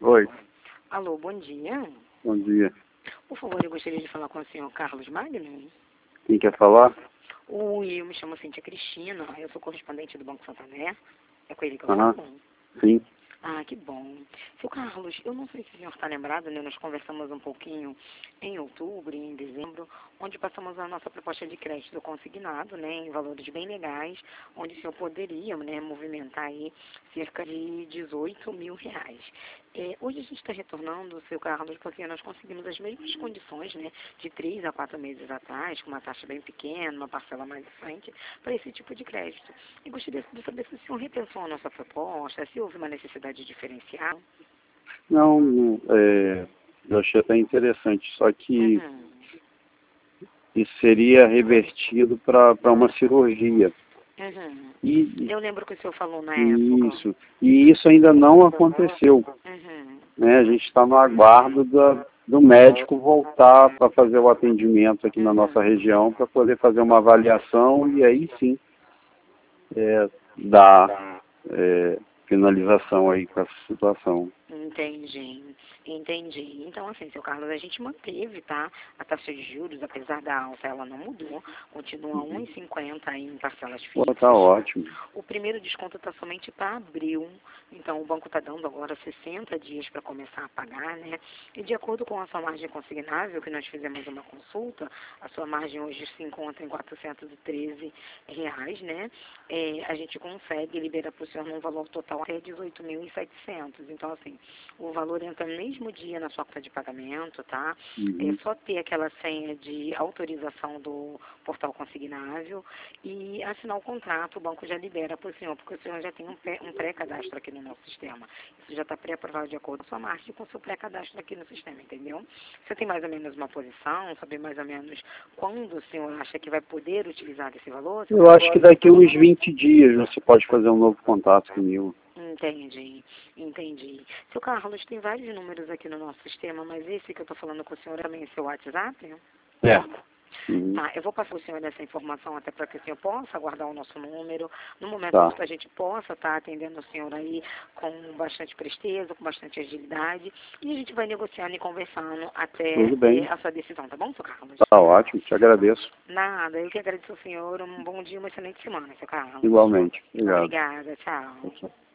Oi, Alô, bom dia. bom dia. Por favor, eu gostaria de falar com o senhor Carlos Magno. Quem quer falar? Oi, eu me chamo Cíntia Cristina, eu sou correspondente do Banco Santander. É com ele que eu Aham, falo? sim. Ah, que bom. Seu Carlos, eu não sei se o senhor está lembrado, né? Nós conversamos um pouquinho em outubro e em dezembro, onde passamos a nossa proposta de crédito consignado, né, em valores bem legais, onde o senhor poderia, né, movimentar aí cerca de 18 mil reais. Hoje a gente está retornando, seu Carlos, porque nós conseguimos as mesmas condições, né, de 3 a 4 meses atrás, com uma taxa bem pequena, uma parcela mais frente, para esse tipo de crédito. E gostaria de saber se o senhor repensou a nossa proposta, se houve uma necessidade diferencial. Não, eu achei até interessante, só que Uhum. isso seria revertido para uma cirurgia. Uhum. E Eu lembro que o senhor falou na época. isso ainda não aconteceu, Uhum. né? A gente está no aguardo do médico voltar para fazer o atendimento aqui na nossa região, para poder fazer uma avaliação e aí sim dar finalização aí com essa situação. Entendi. Então, assim, seu Carlos, a gente manteve, tá? A taxa de juros, apesar da alta, ela não mudou. Continua 1,50 em parcelas Pô, fixas. tá ótimo. O primeiro desconto está somente para abril. Então, o banco está dando agora 60 dias para começar a pagar, né? E de acordo com a sua margem consignável, que nós fizemos uma consulta, a sua margem hoje se encontra em R$ 413, né? A gente consegue liberar para o senhor num valor total até 18.700. Então, assim, o valor entra no mesmo dia na sua conta de pagamento, tá? É Uhum. só ter aquela senha de autorização do portal consignável e assinar o contrato, o banco já libera para o senhor, porque o senhor já tem um pré-cadastro aqui no nosso sistema. Isso já está pré-aprovado de acordo com a sua marca e com o seu pré-cadastro aqui no sistema, entendeu? Você tem mais ou menos uma posição, saber mais ou menos quando o senhor acha que vai poder utilizar esse valor? Eu acho que daqui a uns 20 dias você pode fazer um novo contato comigo. Entendi. Seu Carlos, tem vários números aqui no nosso sistema, mas esse que eu estou falando com o senhor também é seu WhatsApp? Certo. Uhum. Tá, eu vou passar o senhor essa informação até para que o senhor possa guardar o nosso número. No momento Tá. que a gente possa estar atendendo o senhor aí com bastante presteza, com bastante agilidade, e a gente vai negociando e conversando até Tudo bem. a sua decisão, tá bom, seu Carlos? Tá ótimo, te agradeço. Nada, eu que agradeço ao senhor. Um bom dia, uma excelente semana, seu Carlos. Igualmente. Obrigado. Obrigada, tchau. Tchau.